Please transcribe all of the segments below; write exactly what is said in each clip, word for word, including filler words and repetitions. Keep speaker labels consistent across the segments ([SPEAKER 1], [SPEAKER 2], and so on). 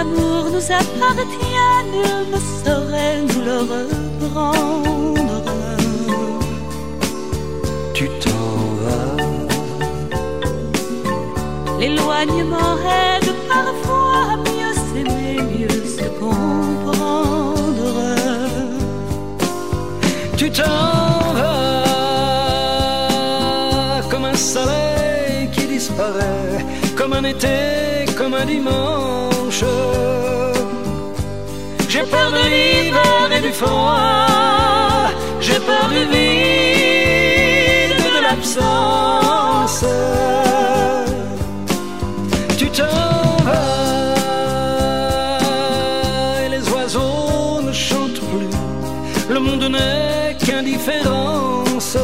[SPEAKER 1] l'amour nous appartient, nul ne saurait nous le reprendre.
[SPEAKER 2] Tu t'en vas.
[SPEAKER 1] L'éloignement aide parfois à mieux s'aimer, mieux se comprendre.
[SPEAKER 2] Tu t'en vas comme un soleil qui disparaît, comme un été, comme un dimanche. J'ai peur de l'hiver et du froid, j'ai peur du vide et de l'absence. Tu t'en vas et les oiseaux ne chantent plus, le monde n'est qu'indifférence.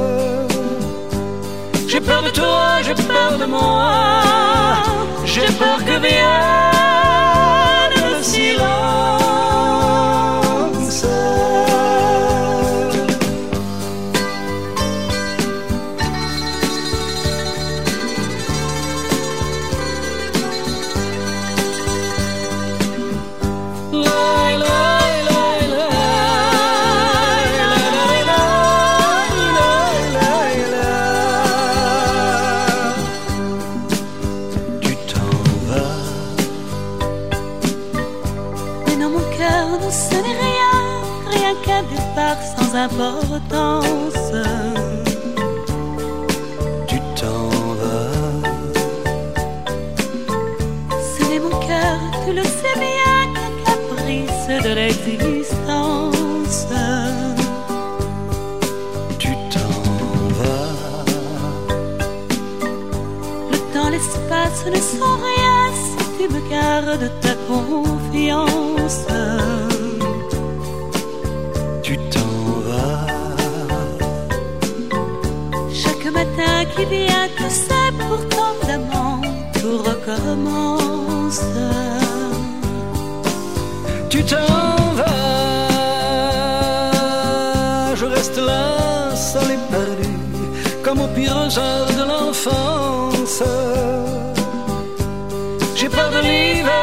[SPEAKER 2] J'ai peur de toi, j'ai peur de moi, j'ai peur que vienne le silence.
[SPEAKER 1] Sans importance.
[SPEAKER 2] Tu t'en vas.
[SPEAKER 1] Ce n'est mon cœur, tu le sais bien, qu'un caprice de l'existence.
[SPEAKER 2] Tu t'en vas.
[SPEAKER 1] Le temps, l'espace ne sont rien si tu me gardes ta confiance.
[SPEAKER 2] Tu t'en vas.
[SPEAKER 1] Chaque matin qui vient, tu sais, pourtant d'amant, tout recommence.
[SPEAKER 2] Tu t'en vas. Je reste là, seul et perdu, comme aux pires heures de l'enfance. J'ai peur de l'hiver